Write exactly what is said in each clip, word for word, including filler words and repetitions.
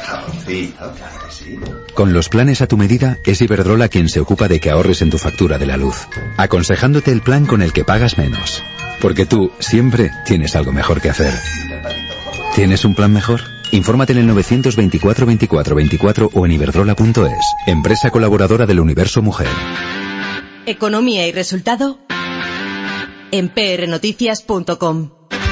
jaboncito, claro que sí. Con los planes a tu medida, es Iberdrola quien se ocupa de que ahorres en tu factura de la luz, aconsejándote el plan con el que pagas menos. Porque tú siempre tienes algo mejor que hacer. ¿Tienes un plan mejor? Infórmate en el novecientos veinticuatro veinticuatro veinticuatro o en iberdrola punto es, empresa colaboradora del Universo Mujer. Economía y resultado en p r noticias punto com.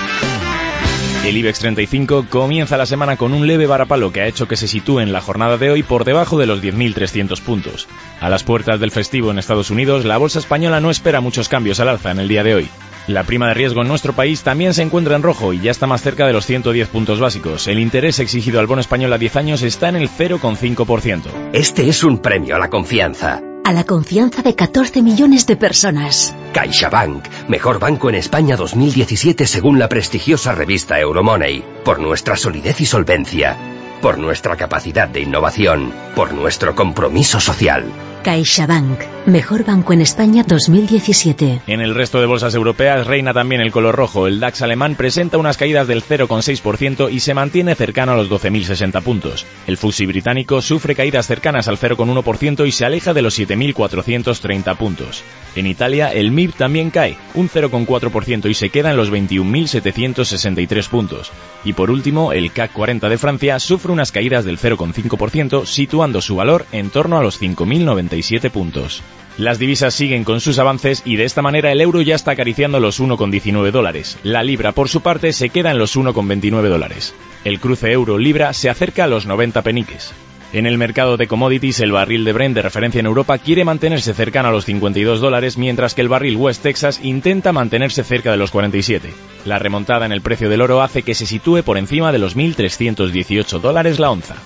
El IBEX treinta y cinco comienza la semana con un leve varapalo que ha hecho que se sitúe en la jornada de hoy por debajo de los diez mil trescientos puntos. A las puertas del festivo en Estados Unidos, la bolsa española no espera muchos cambios al alza en el día de hoy. La prima de riesgo en nuestro país también se encuentra en rojo y ya está más cerca de los ciento diez puntos básicos. El interés exigido al bono español a diez años está en el cero coma cinco por ciento. Este es un premio a la confianza. A la confianza de catorce millones de personas. CaixaBank, mejor banco en España dos mil diecisiete según la prestigiosa revista Euromoney. Por nuestra solidez y solvencia. Por nuestra capacidad de innovación. Por nuestro compromiso social. CaixaBank, mejor banco en España dos mil diecisiete. En el resto de bolsas europeas reina también el color rojo. El DAX alemán presenta unas caídas del cero coma seis por ciento y se mantiene cercano a los doce mil sesenta puntos. El F T S E británico sufre caídas cercanas al cero coma uno por ciento y se aleja de los siete mil cuatrocientos treinta puntos. En Italia, el M I B también cae, un cero coma cuatro por ciento y se queda en los veintiún mil setecientos sesenta y tres puntos. Y por último, el C A C cuarenta de Francia sufre unas caídas del cero coma cinco por ciento, situando su valor en torno a los cinco mil noventa y siete puntos. Las divisas siguen con sus avances y de esta manera el euro ya está acariciando los uno coma diecinueve dólares. La libra, por su parte, se queda en los uno coma veintinueve dólares. El cruce euro-libra se acerca a los noventa peniques. En el mercado de commodities, el barril de Brent de referencia en Europa quiere mantenerse cercano a los cincuenta y dos dólares, mientras que el barril West Texas intenta mantenerse cerca de los cuarenta y siete. La remontada en el precio del oro hace que se sitúe por encima de los mil trescientos dieciocho dólares la onza.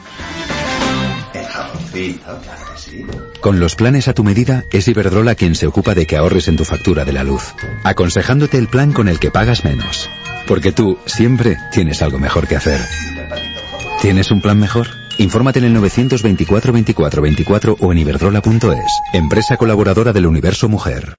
El jaboncito, claro que sí. Con los planes a tu medida, es Iberdrola quien se ocupa de que ahorres en tu factura de la luz, aconsejándote el plan con el que pagas menos. Porque tú siempre tienes algo mejor que hacer. ¿Tienes un plan mejor? Infórmate en el novecientos veinticuatro veinticuatro veinticuatro o en iberdrola punto es, empresa colaboradora del Universo Mujer.